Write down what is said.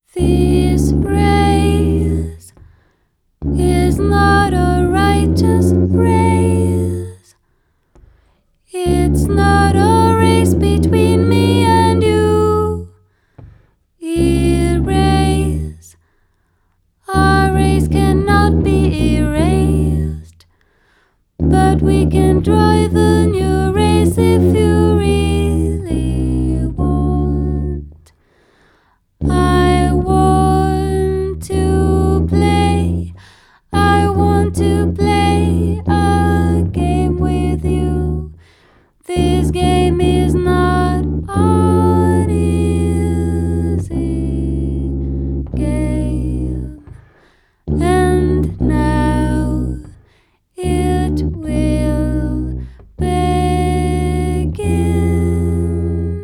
This race is not a righteous race. It's not a race between me and you. Erase. Our race cannot be erased. But we can drive a new race if you really want. I want to play a game with you. This game is not an easy game. And now it will begin.